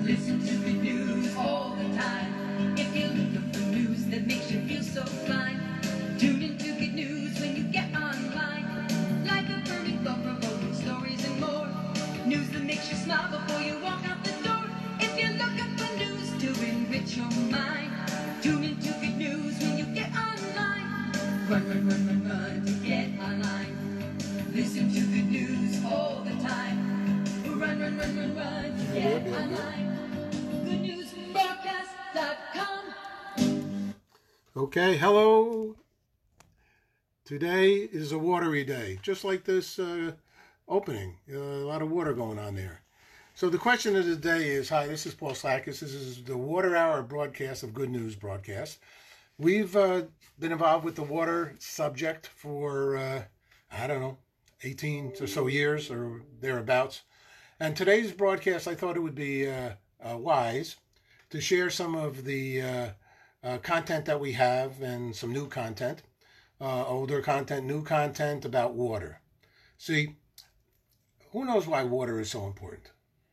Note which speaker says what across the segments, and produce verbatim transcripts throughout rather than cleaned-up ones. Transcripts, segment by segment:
Speaker 1: Listen to the news all the time. If you're looking for news that makes you feel so fine, tune into Good News when you get online. Like a burning, thought-provoking stories and more. News that makes you smile before you walk out the door. If you're looking for news to enrich your mind, tune into Good News when you get online. Run, run, run, run, run to get online. Listen to the news all the time. Run, run, run, run, run to get online. good news broadcast dot com.
Speaker 2: Okay, hello. Today is a watery day, just like this uh, opening. Uh, a lot of water going on there. So the question of the day is, hi, this is Paul Slakis. This is the Water Hour broadcast of Good News Broadcast. We've uh, been involved with the water subject for, uh, I don't know, eighteen or so years or thereabouts. And today's broadcast, I thought it would be uh, uh, wise to share some of the uh, uh, content that we have and some new content, uh, older content, new content about water. See, who knows why water is so important?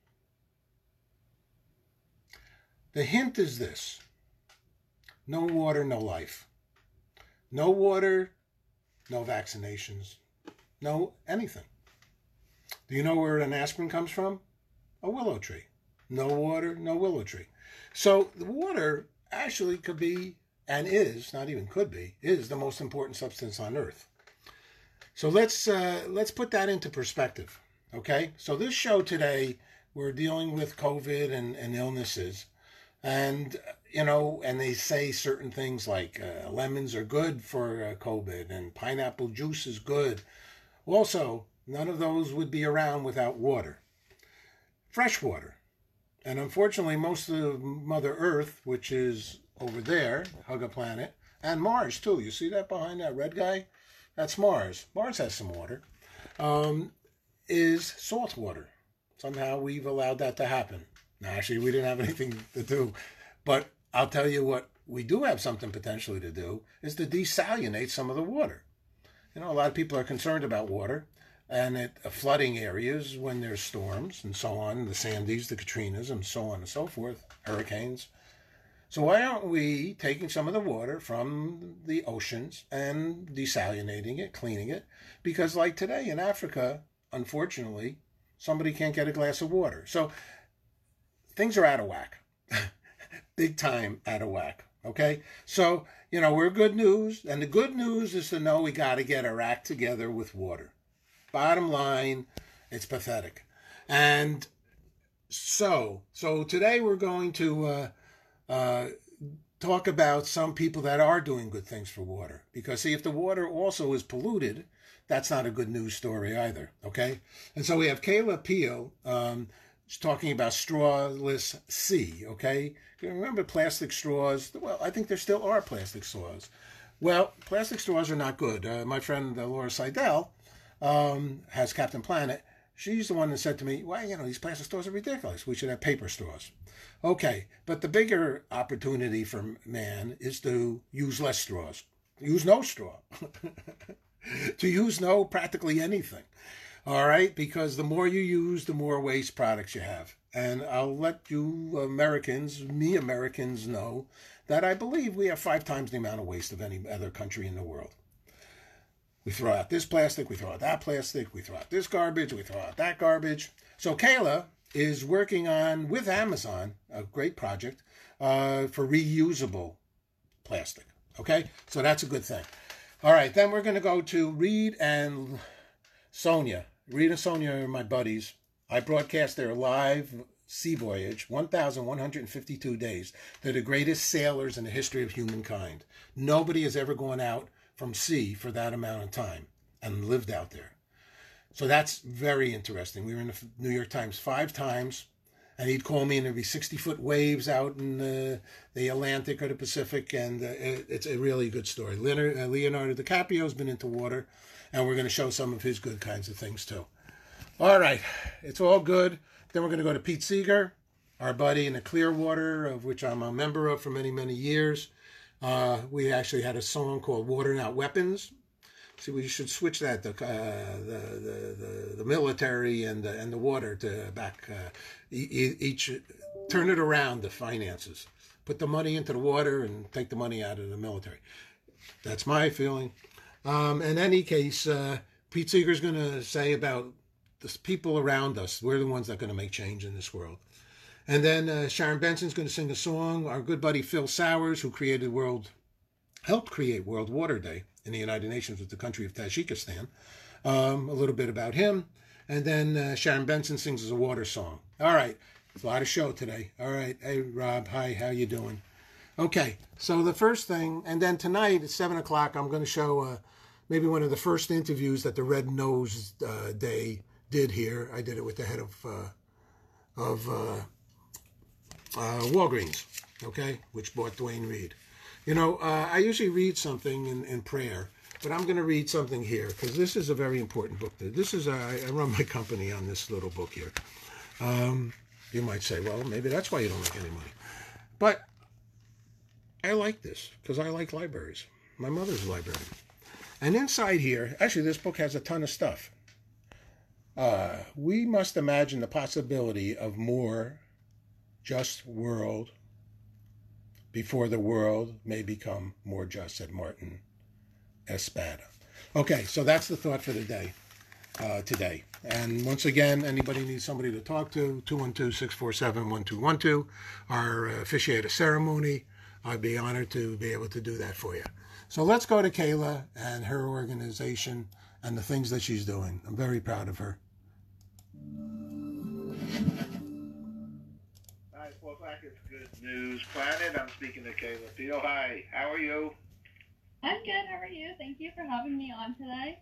Speaker 2: The hint is this: no water, no life. No water, no vaccinations, no anything. Do you know where an aspirin comes from? A willow tree. No water, no willow tree. So the water actually could be, and is, not even could be, is the most important substance on Earth. So let's uh, let's put that into perspective, okay? So this show today, we're dealing with COVID and, and illnesses. And, you know, and they say certain things like uh, lemons are good for uh, COVID and pineapple juice is good. Also, none of those would be around without water. Fresh water. And unfortunately, most of Mother Earth, which is over there, Hugga Planet, and Mars too. You see that behind that red guy? That's Mars. Mars has some water. Um, is salt water. Somehow we've allowed that to happen. Now, actually, we didn't have anything to do. But I'll tell you what we do have something potentially to do is to desalinate some of the water. You know, a lot of people are concerned about water and at uh, flooding areas when there's storms and so on, the Sandys, the Katrinas, and so on and so forth, hurricanes. So why aren't we taking some of the water from the oceans and desalinating it, cleaning it? Because like today in Africa, unfortunately, somebody can't get a glass of water. So things are out of whack. Big time out of whack. Okay? So, you know, we're good news. And the good news is to know we got to get our act together with water. Bottom line, it's pathetic. And so, so today we're going to uh, uh, talk about some people that are doing good things for water. Because, see, if the water also is polluted, that's not a good news story either. Okay? And so we have Kayla Peel, um, She's talking about strawless sea, okay? Remember plastic straws? Well, I think there still are plastic straws. Well, plastic straws are not good. Uh, my friend uh, Laura Seidel um, has Captain Planet. She's the one that said to me, well, you know, these plastic straws are ridiculous. We should have paper straws. Okay, but the bigger opportunity for man is to use less straws. Use no straw. To use no practically anything. All right, because the more you use, the more waste products you have. And I'll let you Americans, me Americans, know that I believe we have five times the amount of waste of any other country in the world. We throw out this plastic, we throw out that plastic, we throw out this garbage, we throw out that garbage. So Kayla is working on, with Amazon, a great project uh, for reusable plastic. Okay, so that's a good thing. All right, then we're going to go to Reed and Sonia. Reed and Sonia are my buddies. I broadcast their live sea voyage, one thousand one hundred fifty-two days. They're the greatest sailors in the history of humankind. Nobody has ever gone out from sea for that amount of time and lived out there. So that's very interesting. We were in the New York Times five times, and he'd call me, and there'd be sixty-foot waves out in the, the Atlantic or the Pacific, and uh, it, it's a really good story. Leonardo, uh, Leonardo DiCaprio's been into water, and we're going to show some of his good kinds of things, too. All right, it's all good. Then we're going to go to Pete Seeger, our buddy in the Clearwater, of which I'm a member of for many, many years. Uh, we actually had a song called Water Not Weapons. See, we should switch that, the, uh, the, the, the, the military and the, and the water to back uh, e- each turn it around, the finances. Put the money into the water and take the money out of the military. That's my feeling. Um, in any case, uh, Pete Seeger's going to say about the people around us. We're the ones that are going to make change in this world. And then uh, Sharon Benson's going to sing a song. Our good buddy Phil Sowers, who created World, helped create World Water Day in the United Nations with the country of Tajikistan. Um, a little bit about him. And then uh, Sharon Benson sings a water song. All right. It's a lot of show today. All right. Hey, Rob. Hi. How you doing? Okay. So the first thing, and then tonight at seven o'clock, I'm going to show uh, maybe one of the first interviews that the Red Nose uh, Day did here. I did it with the head of uh, of uh, uh, Walgreens, okay, which bought Dwayne Reed. You know, uh, I usually read something in, in prayer, but I'm going to read something here because this is a very important book. This is a, I run my company on this little book here. Um, you might say, well, maybe that's why you don't make any money. But I like this because I like libraries. My mother's a librarian. And inside here, actually, this book has a ton of stuff. Uh, we must imagine the possibility of more just world before the world may become more just, said Martin Espada. Okay, so that's the thought for the day, uh, today. And once again, anybody needs somebody to talk to, two one two, six four seven, one two one two, or uh, officiate a ceremony. I'd be honored to be able to do that for you. So let's go to Kayla and her organization and the things that she's doing. I'm very proud of her.
Speaker 3: Hi, welcome back. It's Good News Planet. I'm speaking to Kayla Peel. Hi, how are you?
Speaker 4: I'm good. How are you? Thank you for having me on today.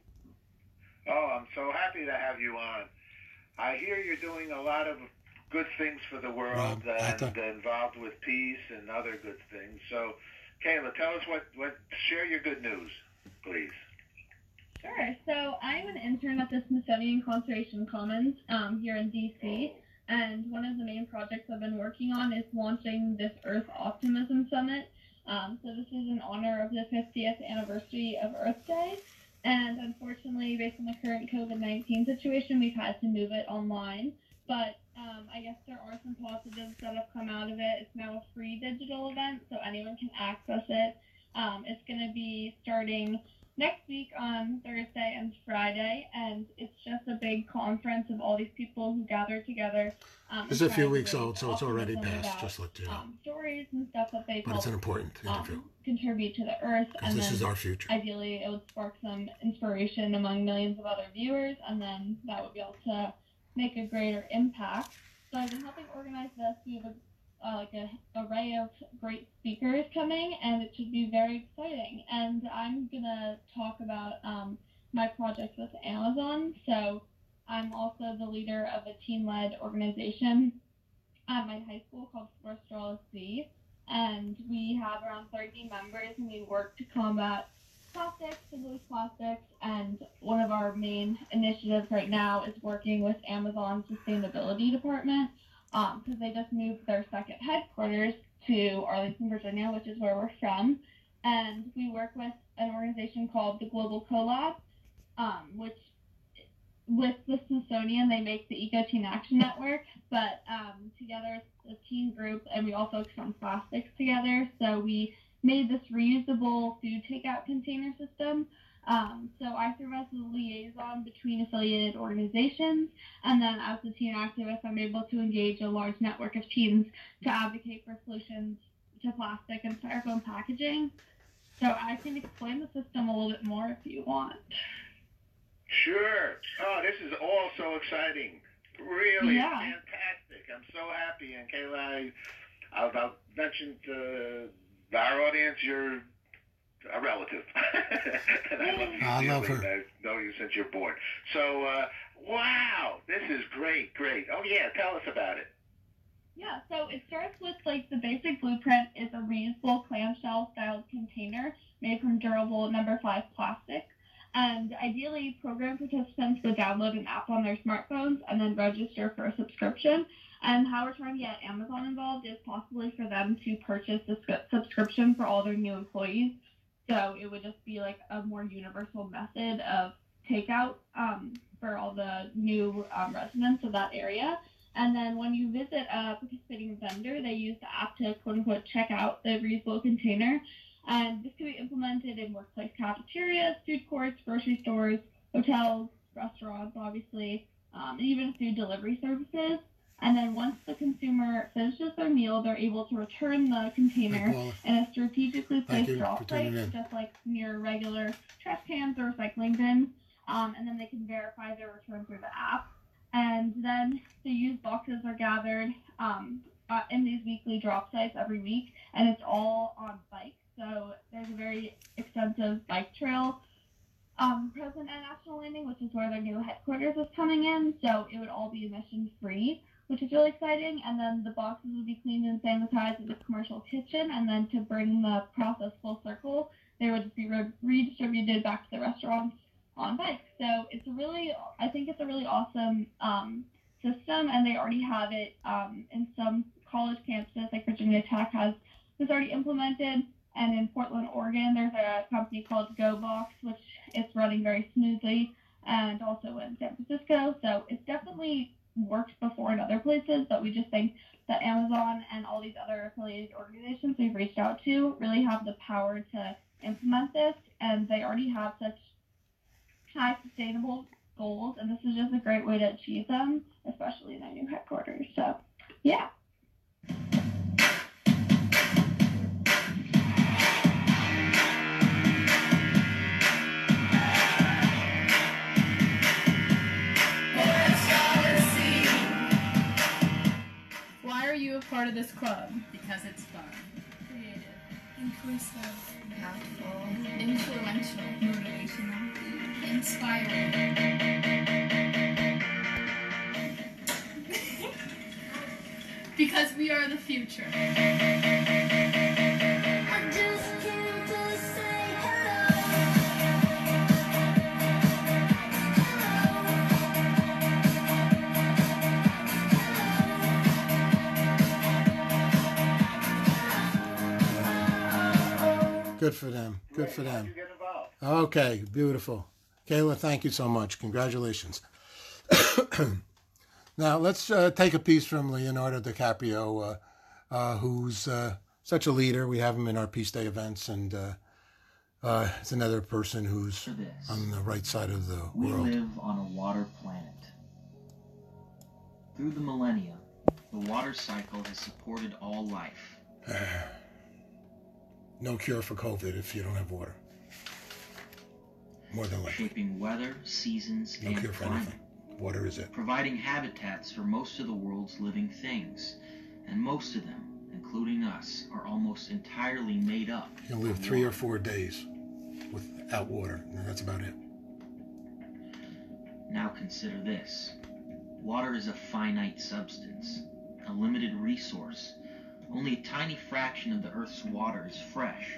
Speaker 3: Oh, I'm so happy to have you on. I hear you're doing a lot of good things for the world
Speaker 2: Rob,
Speaker 3: and uh, involved with peace and other good things. So, Kayla, tell us what, what, share your good news, please.
Speaker 4: Sure. So I'm an intern at the Smithsonian Conservation Commons um, here in D C, and one of the main projects I've been working on is launching this Earth Optimism Summit. Um, so this is in honor of the fiftieth anniversary of Earth Day, and unfortunately, based on the current COVID nineteen situation, we've had to move it online. But um, I guess there are some positives that have come out of it. It's now a free digital event, so anyone can access it. Um, it's going to be starting next week on Thursday and Friday, and it's just a big conference of all these people who gather together. Um,
Speaker 2: It's a few weeks old, so it's already passed,
Speaker 4: about,
Speaker 2: just let you know.
Speaker 4: Um, stories and stuff that they
Speaker 2: But it's an important interview.
Speaker 4: Um, contribute to the Earth,
Speaker 2: Because
Speaker 4: and
Speaker 2: this
Speaker 4: then
Speaker 2: is our future.
Speaker 4: ideally it would spark some inspiration among millions of other viewers, and then that would be able to make a greater impact. So I've been helping organize this. We have a Uh, like a array of great speakers coming, and it should be very exciting. And I'm gonna talk about um, my project with Amazon. So I'm also the leader of a team-led organization at my high school called Forestral S C, and we have around thirty members, and we work to combat plastics, single-use plastics. And one of our main initiatives right now is working with Amazon's sustainability department, because um, they just moved their second headquarters to Arlington, Virginia, which is where we're from. And we work with an organization called the Global Collab, um, which with the Smithsonian, they make the Eco Teen Action Network, but um, together it's a teen group, and we all focus on plastics together. So we made this reusable food takeout container system. Um, so I serve as the liaison between affiliated organizations, and then as a teen activist, I'm able to engage a large network of teens to advocate for solutions to plastic and styrofoam packaging. So I can explain the system a little bit more if you want.
Speaker 3: Sure. Oh, this is all so exciting. Really
Speaker 4: Yeah.
Speaker 3: fantastic. I'm so happy. And Kayla, I, I'll, I'll mention to our audience, you're a relative. And I love you
Speaker 2: I love
Speaker 3: dearly.
Speaker 2: her.
Speaker 3: I know you since you're born. So, uh, wow, this is great, great. Oh, yeah, tell us about it.
Speaker 4: Yeah, so it starts with, like, the basic blueprint is a reusable clamshell-style container made from durable number five plastic. And ideally, program participants would download an app on their smartphones and then register for a subscription. And how we're trying to get Amazon involved is possibly for them to purchase a subscription for all their new employees. So it would just be like a more universal method of takeout um, for all the new um, residents of that area. And then when you visit a participating vendor, they use the app to quote-unquote check out the reusable container. And this can be implemented in workplace cafeterias, food courts, grocery stores, hotels, restaurants, obviously, um, and even food delivery services. And then once the consumer finishes their meal, they're able to return the container in a strategically placed drop site, just like near regular trash cans or recycling bins. Um, and then they can verify their return through the app. And then the used boxes are gathered um, uh, in these weekly drop sites every week, and it's all on bikes. So there's a very extensive bike trail um, present at National Landing, which is where their new headquarters is coming in. So it would all be emission free, which is really exciting. And then the boxes would be cleaned and sanitized at the commercial kitchen. And then to bring the process full circle, they would be re- redistributed back to the restaurants on bikes. So it's a really, I think it's a really awesome um, system, and they already have it um, in some college campuses, like Virginia Tech has this already implemented. And in Portland, Oregon, there's a company called GoBox, which is running very smoothly, and also in San Francisco. So it's definitely worked before in other places, but we just think that Amazon and all these other affiliated organizations we've reached out to really have the power to implement this, and they already have such high sustainable goals, and this is just a great way to achieve them, especially in their new headquarters. So, yeah.
Speaker 5: Why are you a part of this club?
Speaker 6: Because it's fun.
Speaker 5: Creative.
Speaker 7: Inclusive.
Speaker 6: Helpful.
Speaker 7: Influential.
Speaker 6: Motivational.
Speaker 7: Inspiring.
Speaker 5: Because we are the future.
Speaker 2: Good for them. Good
Speaker 3: Great.
Speaker 2: for
Speaker 3: How'd
Speaker 2: them.
Speaker 3: you get involved?
Speaker 2: Okay, beautiful. Kayla, thank you so much. Congratulations. Now, let's uh, take a piece from Leonardo DiCaprio, uh, uh, who's uh, such a leader. We have him in our Peace Day events, and uh, uh, it's another person who's
Speaker 8: For this,
Speaker 2: on the right side of the
Speaker 8: we
Speaker 2: world.
Speaker 8: live on a water planet. Through the millennia, the water cycle has supported all life.
Speaker 2: No cure for COVID if you don't have water. More than likely.
Speaker 8: Shaping weather, seasons,
Speaker 2: No
Speaker 8: and
Speaker 2: cure for
Speaker 8: climate.
Speaker 2: anything. Water is it.
Speaker 8: Providing habitats for most of the world's living things. And most of them, including us, are almost entirely made up.
Speaker 2: You can live
Speaker 8: of
Speaker 2: three or
Speaker 8: water.
Speaker 2: four days without water, and that's about it.
Speaker 8: Now consider this. Water is a finite substance, a limited resource. Only a tiny fraction of the Earth's water is fresh.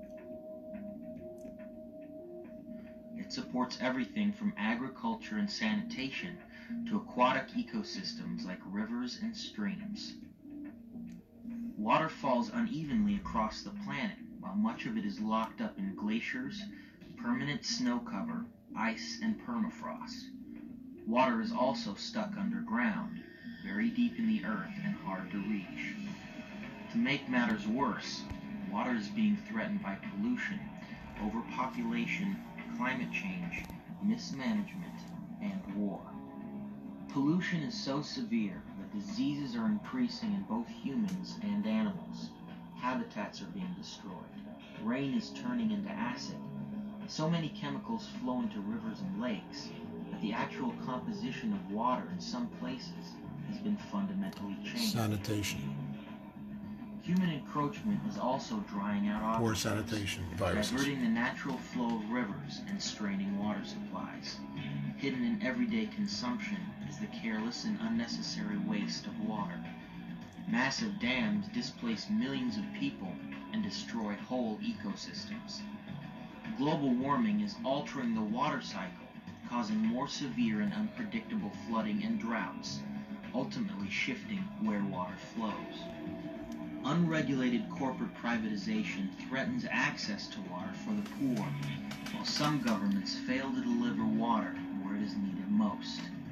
Speaker 8: It supports everything from agriculture and sanitation to aquatic ecosystems like rivers and streams. Water falls unevenly across the planet, while much of it is locked up in glaciers, permanent snow cover, ice, and permafrost. Water is also stuck underground, very deep in the earth and hard to reach. To make matters worse, water is being threatened by pollution, overpopulation, climate change, mismanagement, and war. Pollution is so severe that diseases are increasing in both humans and animals. Habitats are being destroyed. Rain is turning into acid. So many chemicals flow into rivers and lakes that the actual composition of water in some places has been fundamentally changed.
Speaker 2: Sanitation.
Speaker 8: Human encroachment is also drying out
Speaker 2: Poor
Speaker 8: aquifers,
Speaker 2: sanitation. Viruses.
Speaker 8: diverting the natural flow of rivers and straining water supplies. Hidden in everyday consumption is the careless and unnecessary waste of water. Massive dams displace millions of people and destroy whole ecosystems. Global warming is altering the water cycle, causing more severe and unpredictable flooding and droughts, ultimately shifting where water flows. Unregulated corporate privatization threatens access to water for the poor, while some governments fail to deliver water where it is needed most.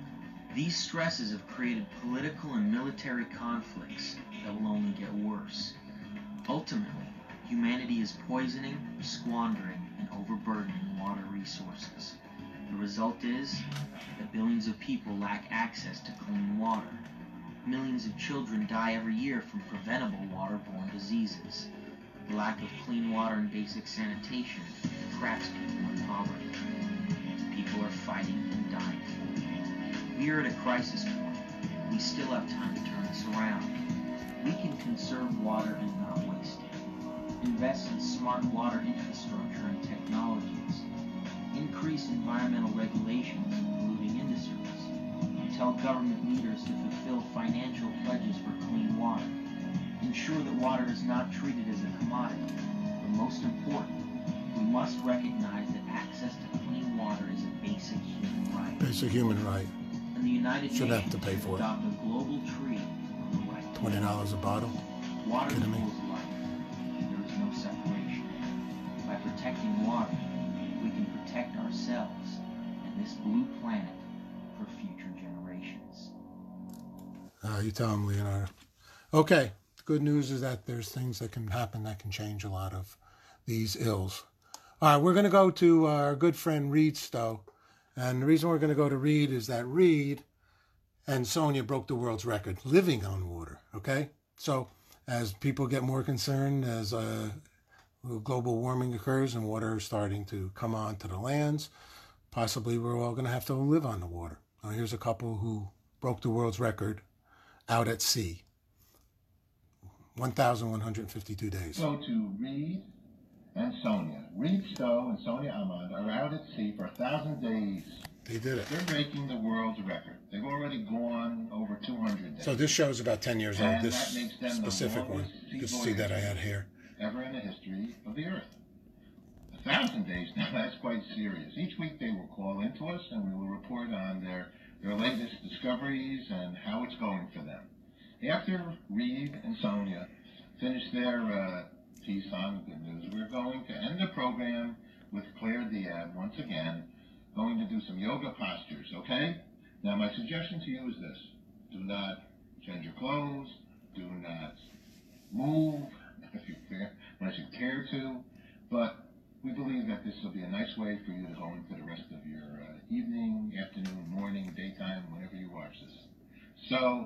Speaker 8: These stresses have created political and military conflicts that will only get worse. Ultimately, humanity is poisoning, squandering, and overburdening water resources. The result is that billions of people lack access to clean water. Millions of children die every year from preventable waterborne diseases. The lack of clean water and basic sanitation traps people in poverty. People are fighting and dying for it. We are at a crisis point. We still have time to turn this around. We can conserve water and not waste it. Invest in smart water infrastructure and technologies. Increase environmental regulations in polluting industries. And tell government leaders to fulfill financial pledges for clean water. Ensure that water is not treated as a commodity. But most important, we must recognize that access to clean water is a basic human right.
Speaker 2: Basic human right.
Speaker 8: And the United
Speaker 2: Should
Speaker 8: Nations
Speaker 2: have to pay for it.
Speaker 8: adopt a global treaty on the right to
Speaker 2: Twenty dollars a bottle.
Speaker 8: water
Speaker 2: Kidding me?
Speaker 8: equals life. There is no separation. By protecting water, we can protect ourselves and this blue planet for future generations.
Speaker 2: Uh, you tell him, Leonardo. Okay. Good news is that there's things that can happen that can change a lot of these ills. All right, we're going to go to our good friend Reed Stowe. And the reason we're going to go to Reed is that Reed and Sonia broke the world's record living on water, okay? So as people get more concerned, as uh, global warming occurs and water is starting to come onto the lands, possibly we're all going to have to live on the water. Now, here's a couple who broke the world's record out at sea. one thousand one hundred fifty-two days.
Speaker 9: Go to Reed and Sonia. Reed Stowe and Sonia Ahmad are out at sea for a thousand days.
Speaker 2: They did it.
Speaker 9: They're breaking the world's record. They've already gone over two hundred days.
Speaker 2: So this show's about ten years old,
Speaker 9: And
Speaker 2: this
Speaker 9: that makes them the
Speaker 2: specific one.
Speaker 9: longest sea
Speaker 2: You can see that I had hair.
Speaker 9: ever in the history of the Earth. A thousand days now, that's quite serious. Each week they will call into us and we will report on their, their latest discoveries and how it's going for them. After Reed and Sonia finish their uh, piece on Good News, we're going to end the program with Claire Diab once again, going to do some yoga postures, okay? Now my suggestion to you is this. Do not change your clothes, do not move if you care, unless you care to, but we believe that this will be a nice way for you to go into the rest of your uh, evening, afternoon, morning, daytime, whenever you watch this. So,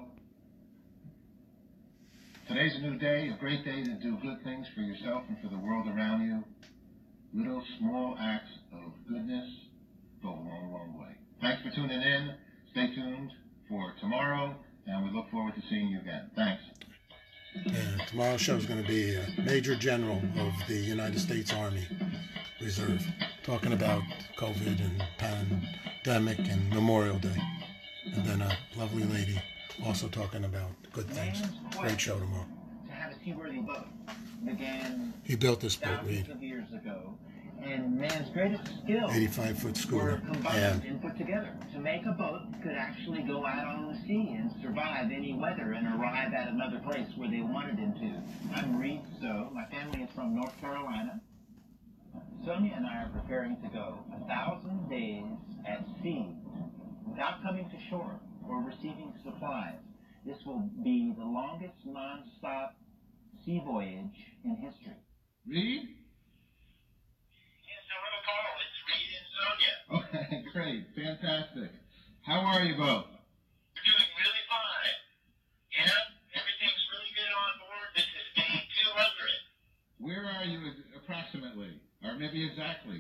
Speaker 9: today's a new day, a great day to do good things for yourself and for the world around you. Little small acts of goodness go a long, long way. Thanks for tuning in. Stay tuned for tomorrow, and we look forward to seeing you again. Thanks.
Speaker 2: Yeah, tomorrow's show is going to be a Major General of the United States Army Reserve, talking about COVID and pandemic and Memorial Day. And then a lovely lady also talking about good things. Great show tomorrow.
Speaker 10: To have a seaworthy boat began
Speaker 2: He built this boat,
Speaker 10: thousands
Speaker 2: Reed.
Speaker 10: of years ago, and man's greatest skills
Speaker 2: eighty-five foot
Speaker 10: were
Speaker 2: schooner.
Speaker 10: combined
Speaker 2: And
Speaker 10: and put together to make a boat that could actually go out on the sea and survive any weather and arrive at another place where they wanted him to. I'm Reed Stowe. My family is from North Carolina. Sonia and I are preparing to go a thousand days at sea without coming to shore or receiving supplies. This will be the longest non-stop sea voyage in history.
Speaker 9: Reed?
Speaker 3: Yes, hello, Carl. It's Reed and Sonia.
Speaker 9: Okay, great. Fantastic. How are you both?
Speaker 3: We're doing really fine. Yeah, everything's really good on board. This is day two hundred.
Speaker 9: Where are you approximately? Or maybe exactly?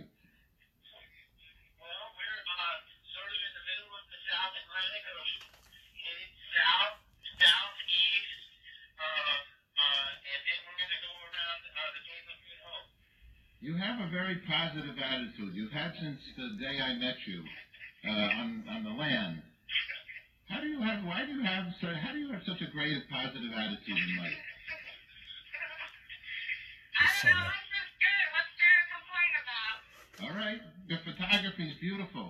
Speaker 3: Well, we're uh, sort of in the middle of the South Atlantic Ocean, headed south, southeast, uh, uh, and then we're going to go around uh, the Cape of Good Hope.
Speaker 9: You have a very positive attitude. You've had since the day I met you uh, on, on the land. How do you have, why do you have, so, how do you have such a great positive attitude in life?
Speaker 3: I don't know, it's just good. What's there to complain about?
Speaker 9: All right. The photography is beautiful.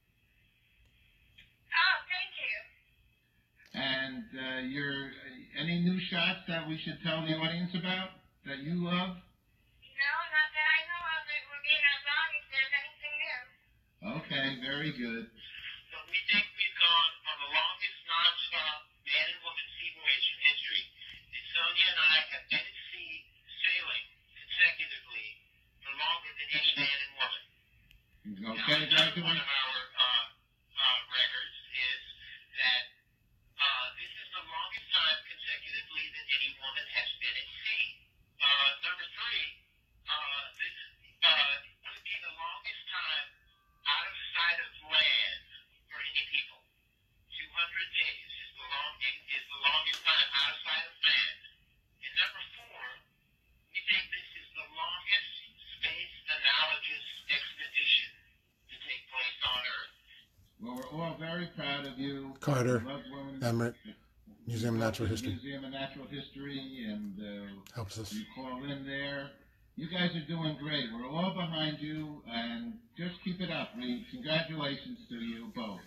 Speaker 3: Oh, thank you.
Speaker 9: And uh, your any new shots that we should tell the audience about that you love?
Speaker 3: No, not that I know of. It would be as long as there's anything new.
Speaker 9: Okay, very good.
Speaker 3: So we think we've gone on the long non-stop man and woman sea voyage in history. And Sonia and I have been at sea sailing consecutively for longer than any man and woman.
Speaker 9: Okay,
Speaker 3: now,
Speaker 9: thank you.
Speaker 3: one of our uh, uh, records is that uh, this is the longest time consecutively that any woman has been at sea. Uh, number three, uh, this uh, could be the longest time out of sight of land for any people. two hundred days is the, long, is the longest time out of sight of land. And number four, we think this is the longest space-analogous expedition to take place on Earth.
Speaker 9: Well, we're all very proud of you.
Speaker 2: Carter,
Speaker 9: Love Women-
Speaker 2: Emmerich, Museum of Natural History.
Speaker 9: Museum of Natural History, and uh,
Speaker 2: Helps us.
Speaker 9: you call in there. You guys are doing great. We're all behind you, and just keep it up, Reed. Congratulations to you both.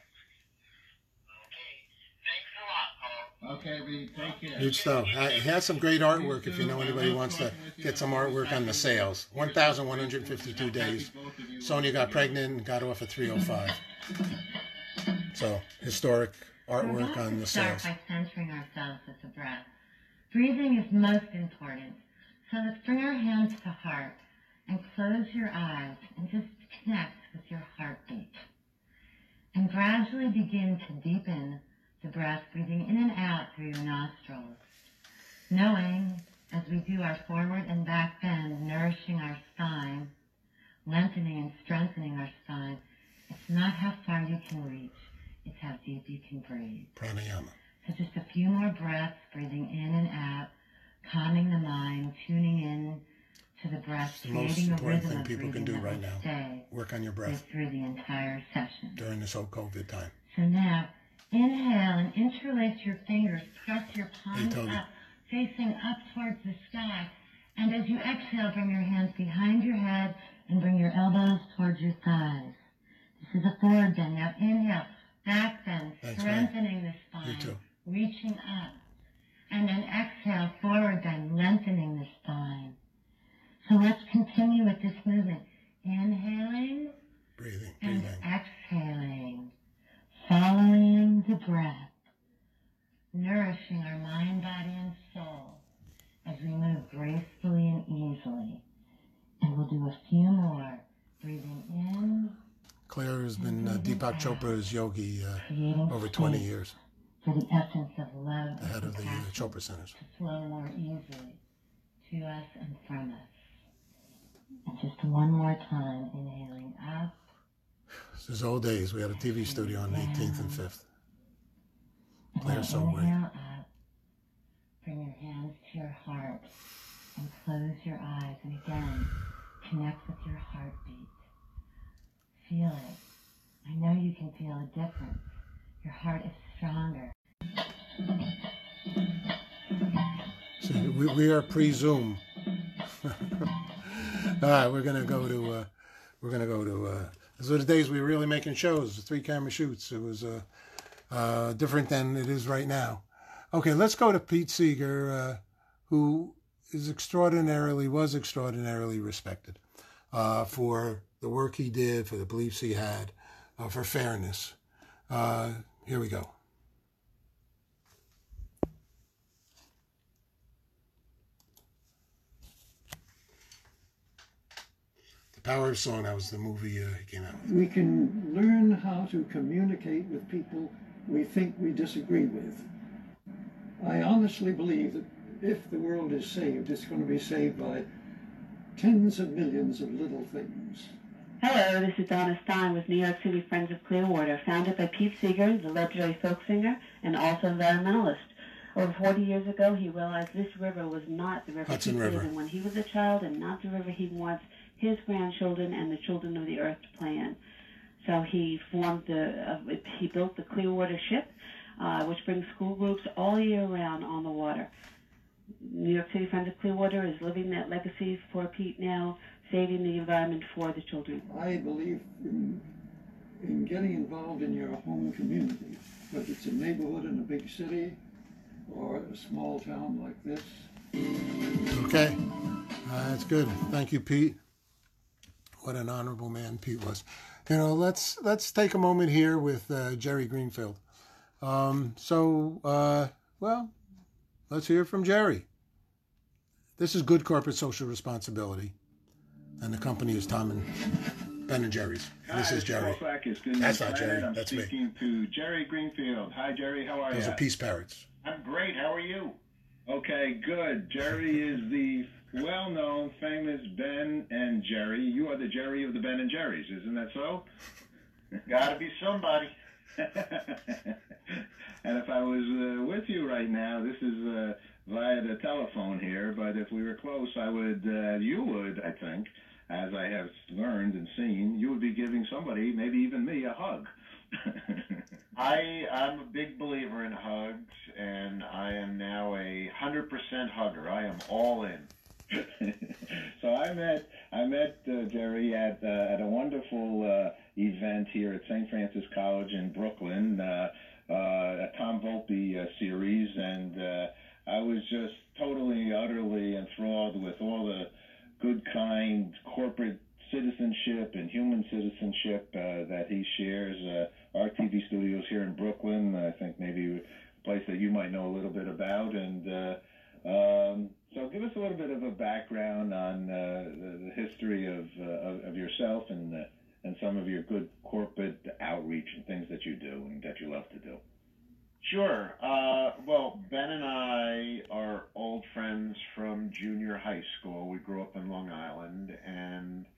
Speaker 3: Okay, thanks a lot, Paul.
Speaker 9: Okay, Reed, take care.
Speaker 2: Huge stuff. Uh, He has some great artwork if you know anybody who wants to get some artwork on the sails. one thousand one hundred fifty-two days. Sonia got pregnant and got off at three oh five. So, historic artwork on the
Speaker 11: start
Speaker 2: sails.
Speaker 11: by centering ourselves with the breath. Breathing is most important. So let's bring our hands to heart and close your eyes and just connect with your heartbeat. And gradually begin to deepen the breath, breathing in and out through your nostrils. Knowing, as we do our forward and back bend, nourishing our spine, lengthening and strengthening our spine, it's not how far you can reach, it's how deep you can breathe.
Speaker 2: Pranayama.
Speaker 11: So just a few more breaths, breathing in and out, calming the mind, tuning in to the breath,
Speaker 2: It's the most
Speaker 11: creating a
Speaker 2: important
Speaker 11: rhythm
Speaker 2: thing
Speaker 11: of
Speaker 2: people can
Speaker 11: breathing
Speaker 2: do
Speaker 11: that
Speaker 2: right
Speaker 11: will
Speaker 2: now.
Speaker 11: stay
Speaker 2: Work on your
Speaker 11: right
Speaker 2: breath
Speaker 11: through the entire session.
Speaker 2: during this whole COVID time.
Speaker 11: So now, inhale and interlace your fingers, press your palms
Speaker 2: Toby.
Speaker 11: up, facing up towards the sky. And as you exhale, bring your hands behind your head and bring your elbows towards your thighs. This is a forward bend. Now inhale, back bend,
Speaker 2: Thanks,
Speaker 11: strengthening the
Speaker 2: You
Speaker 11: spine,
Speaker 2: too.
Speaker 11: reaching up. And then exhale, forward bend, lengthening the spine. So let's continue with this movement. Inhaling
Speaker 2: Breathing,
Speaker 11: and
Speaker 2: breathing.
Speaker 11: exhaling. Following the breath. Nourishing our mind, body, and soul as we move gracefully and easily. And we'll do a few more. Breathing in.
Speaker 2: Claire has been uh, Deepak Chopra's yogi uh,
Speaker 11: Creating
Speaker 2: over twenty
Speaker 11: space
Speaker 2: years,
Speaker 11: for the essence of love
Speaker 2: the head
Speaker 11: and
Speaker 2: of the uh,
Speaker 11: compassion
Speaker 2: Chopra Centers.
Speaker 11: to flow more easily to us and from us. And just one more time, inhaling up.
Speaker 2: This is old days. We had a T V studio on the eighteenth and fifth. Claire's so great.
Speaker 11: Inhale up. Bring your hands to your heart and close your eyes. And again, connect with your heartbeat. Feel it. I know you can feel a difference. Your heart is stronger.
Speaker 2: See, we, we are pre-Zoom. All right, we're gonna go to. Uh, we're gonna go to. Uh, these were the days we were really making shows, three camera shoots. It was uh, uh, different than it is right now. Okay, let's go to Pete Seeger, uh, who is extraordinarily was extraordinarily respected uh, for the work he did, for the beliefs he had, uh, for fairness. Uh, here we go. The Power of Song, that was the movie uh, he came out with.
Speaker 12: We can learn how to communicate with people we think we disagree with. I honestly believe that if the world is saved, it's going to be saved by tens of millions of little things.
Speaker 13: Hello, this is Donna Stein with New York City Friends of Clear Water, founded by Pete Seeger, the legendary folk singer and also environmentalist. Over forty years ago, he realized this river was not the river
Speaker 2: Hudson
Speaker 13: he
Speaker 2: River.
Speaker 13: lived in when he was a child and not the river he wants his grandchildren and the children of the earth to play in. So he formed the, uh, he built the Clearwater Ship, uh, which brings school groups all year round on the water. New York City Friends of Clearwater is living that legacy for Pete now, saving the environment for the children.
Speaker 12: I believe in, in getting involved in your home community, whether it's a neighborhood in a big city or a small town like this.
Speaker 2: Okay, uh, that's good. Thank you, Pete. What an honorable man Pete was. You know, let's let's take a moment here with uh, Jerry Greenfield. Um, so, uh, well, let's hear from Jerry. This is Good Corporate Social Responsibility, and the company is Tom and Ben and Jerry's. And this
Speaker 14: Hi,
Speaker 2: is Jerry.
Speaker 14: Paul Sackis, Good
Speaker 2: That's
Speaker 14: News
Speaker 2: not Jerry.
Speaker 14: Planet. I'm
Speaker 2: That's me.
Speaker 14: speaking to Jerry Greenfield. Hi, Jerry. How are you?
Speaker 2: Those are peace parrots.
Speaker 14: I'm great. How are you? Okay, good. Jerry is the well-known, famous Ben and Jerry. You are the Jerry of the Ben and Jerry's, isn't that so? Gotta be somebody. And if I was uh, with you right now, this is uh, via the telephone here, but if we were close, I would, uh, you would, I think, as I have learned and seen, you would be giving somebody, maybe even me, a hug.
Speaker 15: I, I'm a big believer in hugs, and I am now a one hundred percent hugger. I am all in.
Speaker 14: So I met I met uh, Jerry at uh, at a wonderful uh, event here at Saint Francis College in Brooklyn, uh, uh, a Tom Volpe uh, series, and uh, I was just totally, utterly enthralled with all the good, kind corporate citizenship and human citizenship uh, that he shares. Uh, our T V studios here in Brooklyn, I think maybe a place that you might know a little bit about, and uh, um, so give us a little bit of a background on uh, the, the history of, uh, of of yourself and uh, and some of your good corporate outreach and things that you do and that you love to do.
Speaker 15: Sure. Uh, well, Ben and I are old friends from junior high school. We grew up in Long Island, and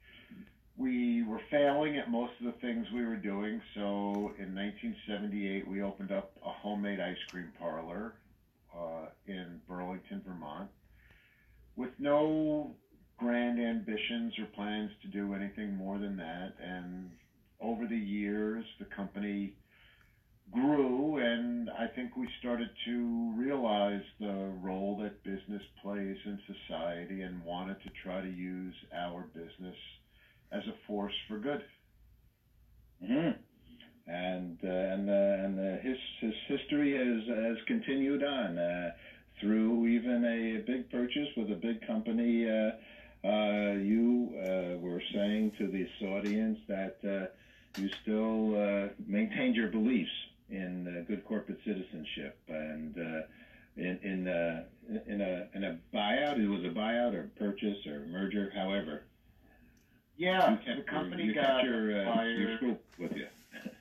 Speaker 15: we were failing at most of the things we were doing. So in nineteen seventy-eight, we opened up a homemade ice cream parlor uh, in Burlington, Vermont, with no grand ambitions or plans to do anything more than that. And over the years, the company grew, and I think we started to realize the role that business plays in society and wanted to try to use our business as a force for good.
Speaker 14: Mm-hmm. And uh, and uh, and uh, his his history has has continued on uh, through even a big purchase with a big company. Uh, uh, you uh, were saying to this audience that uh, you still uh, maintained your beliefs in uh, good corporate citizenship, and uh, in in uh, in a in a buyout. It was a buyout or purchase or merger, however.
Speaker 15: Yeah,
Speaker 14: you kept,
Speaker 15: the company
Speaker 14: you
Speaker 15: got
Speaker 14: kept your, uh,
Speaker 15: acquired.
Speaker 14: your group with you.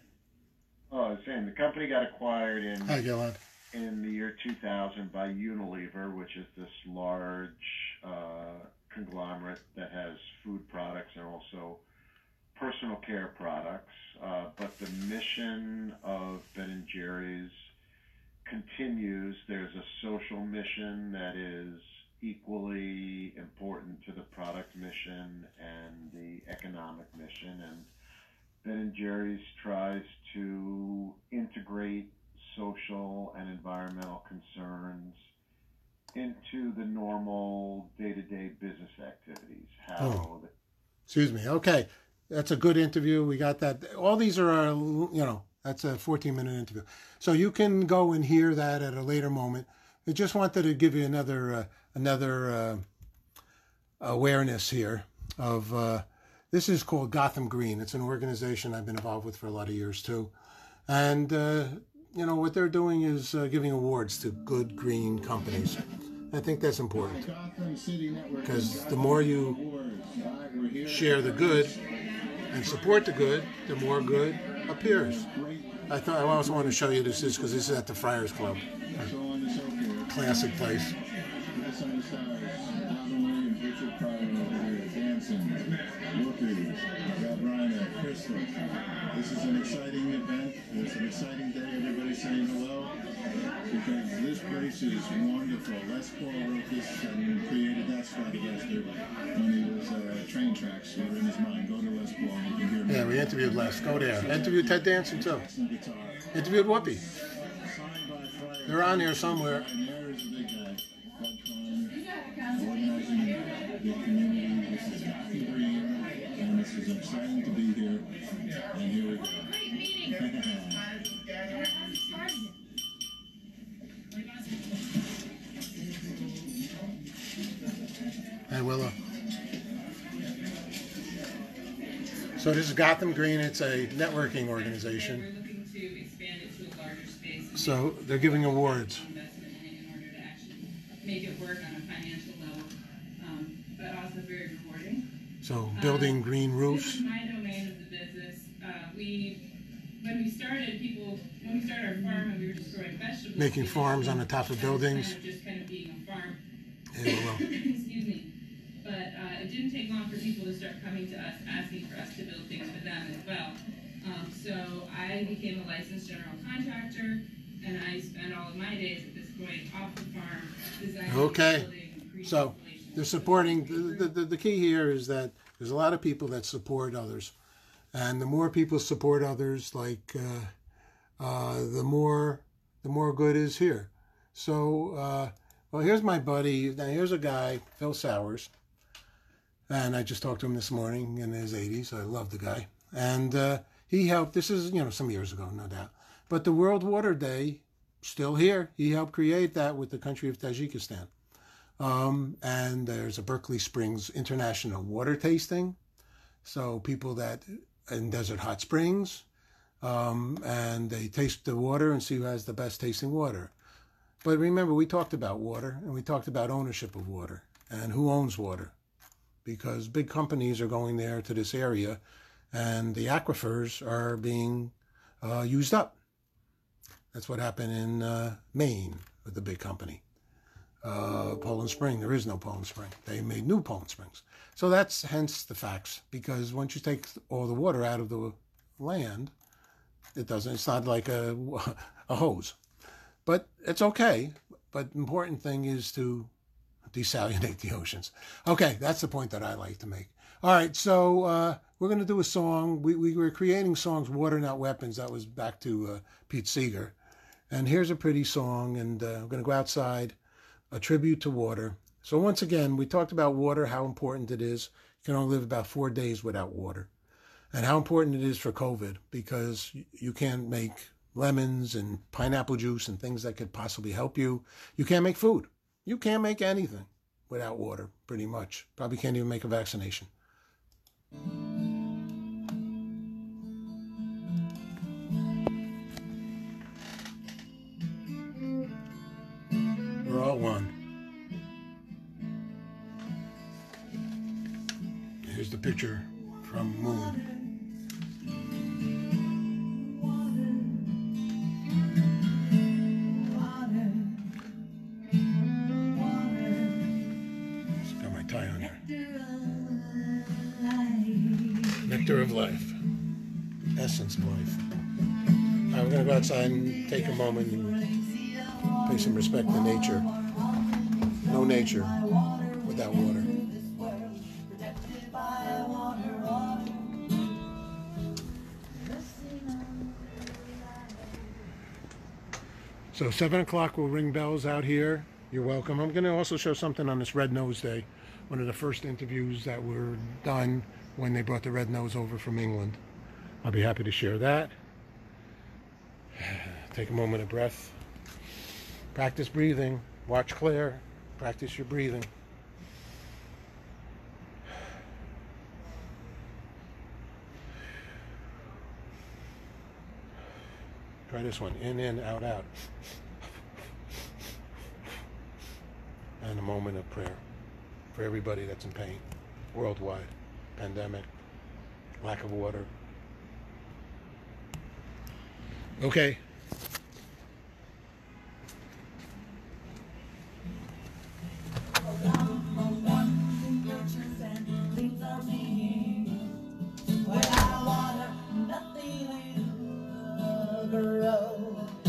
Speaker 15: Oh, I was saying the company got acquired in
Speaker 2: Hi, Gilad.
Speaker 15: in the year two thousand by Unilever, which is this large uh, conglomerate that has food products and also personal care products. Uh, but the mission of Ben and Jerry's continues. There's a social mission that is equally important to the product mission and the economic mission, and Ben and Jerry's tries to integrate social and environmental concerns into the normal day-to-day business activities. How
Speaker 2: Oh.
Speaker 15: the
Speaker 2: Excuse me. Okay. That's a good interview. We got that. All these are, uh, you know, that's a fourteen minute interview. So you can go and hear that at a later moment. I just wanted to give you another, uh, another uh, awareness here of, uh, this is called Gotham Green. It's an organization I've been involved with for a lot of years too. And, uh, you know, what they're doing is uh, giving awards to good green companies. I think that's important, because the more you share the good and support the good, the more good appears. I thought I also want to show you this is because this is at the Friars Club, classic place.
Speaker 16: This is an exciting event. It's an exciting day. Everybody's saying hello because this place is wonderful. Les Paul wrote this and created that Stratocaster when he was uh, train tracks were in his mind. Go to Les Paul and you can hear him.
Speaker 2: Yeah, we interviewed Les. Go there. Interviewed Ted Danson too. Interviewed Whoopi. They're on here somewhere.
Speaker 16: And there is the big guy, Bud Klein, organizing the community. This is Gotham Green, and this is exciting to be here. And here we go.
Speaker 2: Hey, Willow. So this is Gotham Green. It's a networking organization. So they're giving awards.
Speaker 17: Investment in in order to actually make it work on a financial level, um, but also very rewarding.
Speaker 2: So building
Speaker 17: Um,
Speaker 2: green roofs.
Speaker 17: This is my domain of the business. Uh, we, when we started, people, when we started our farm and we were just growing vegetables.
Speaker 2: Making
Speaker 17: we
Speaker 2: farms
Speaker 17: didn't
Speaker 2: on the top of
Speaker 17: kind
Speaker 2: buildings.
Speaker 17: of just kind of being a farm.
Speaker 2: Yeah, well.
Speaker 17: Excuse me. But uh, it didn't take long for people to start coming to us, asking for us to build things for them as well. Um, so I became a licensed general contractor, and I spend all of my days at this point off the farm designing,
Speaker 2: Okay.
Speaker 17: building,
Speaker 2: So they're supporting, the, the, the key here is that there's a lot of people that support others. And the more people support others, like, uh, uh, the more, the more good is here. So, uh, well, here's my buddy. Now, here's a guy, Phil Sowers. And I just talked to him this morning in his eighties. I love the guy. And uh, he helped, this is, you know, some years ago, no doubt. But the World Water Day, still here. He helped create that with the country of Tajikistan. Um, and there's a Berkeley Springs International Water Tasting. So people that, in Desert Hot Springs, um, and they taste the water and see who has the best tasting water. But remember, we talked about water, and we talked about ownership of water, and who owns water. Because big companies are going there to this area, and the aquifers are being uh, used up. That's what happened in uh, Maine with the big company. Uh, Poland Spring, there is no Poland Spring. They made new Poland Springs. So that's hence the facts, because once you take all the water out of the land, it doesn't, it's not like a, a hose. But it's okay. But the important thing is to desalinate the oceans. Okay, that's the point that I like to make. All right, so uh, we're going to do a song. We, we were creating songs, Water Not Weapons. That was back to uh, Pete Seeger. And here's a pretty song, and uh, I'm going to go outside, a tribute to water. So once again, we talked about water, how important it is. You can only live about four days without water. And how important it is for COVID, because you can't make lemons and pineapple juice and things that could possibly help you. You can't make food. You can't make anything without water, pretty much. Probably can't even make a vaccination. We're all one. Here's the picture from Moon. Nectar of life. Essence of life. Right, we're going to go outside and take a moment and pay some respect to nature. No nature without water. So seven o'clock we'll ring bells out here. You're welcome. I'm going to also show something on this Red Nose Day. One of the first interviews that were done when they brought the red nose over from England. I'll be happy to share that. Take a moment of breath. Practice breathing. Watch Claire. Practice your breathing. Try this one. In, in, out, out. And a moment of prayer for everybody that's in pain worldwide. Pandemic, lack of water. Okay.
Speaker 1: Without water, nothing will grow.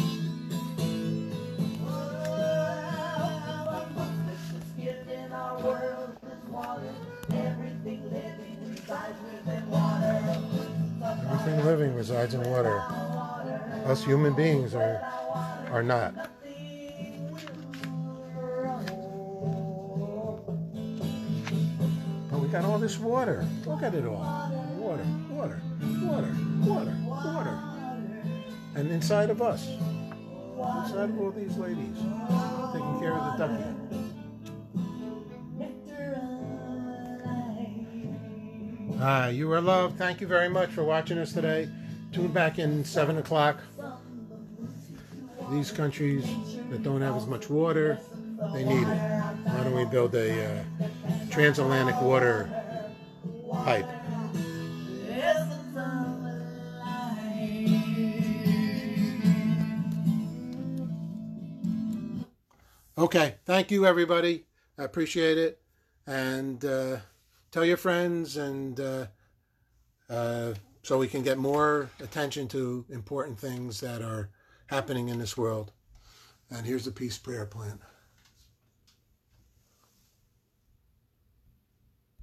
Speaker 1: In our world is water. Everything living resides within water.
Speaker 2: Everything living resides in water. Us human beings are are not. But we got all this water. Look at it all. Water, water, water, water, water. And inside of us. Inside of all these ladies. Taking care of the ducky. Ah, you are loved. Thank you very much for watching us today. Tune back in seven o'clock. these countries that don't have as much water, they need it. Why don't we build a uh, transatlantic water pipe? Okay, thank you everybody. I appreciate it. And uh, tell your friends, and uh, uh, so we can get more attention to important things that are happening in this world. And here's the peace prayer plan.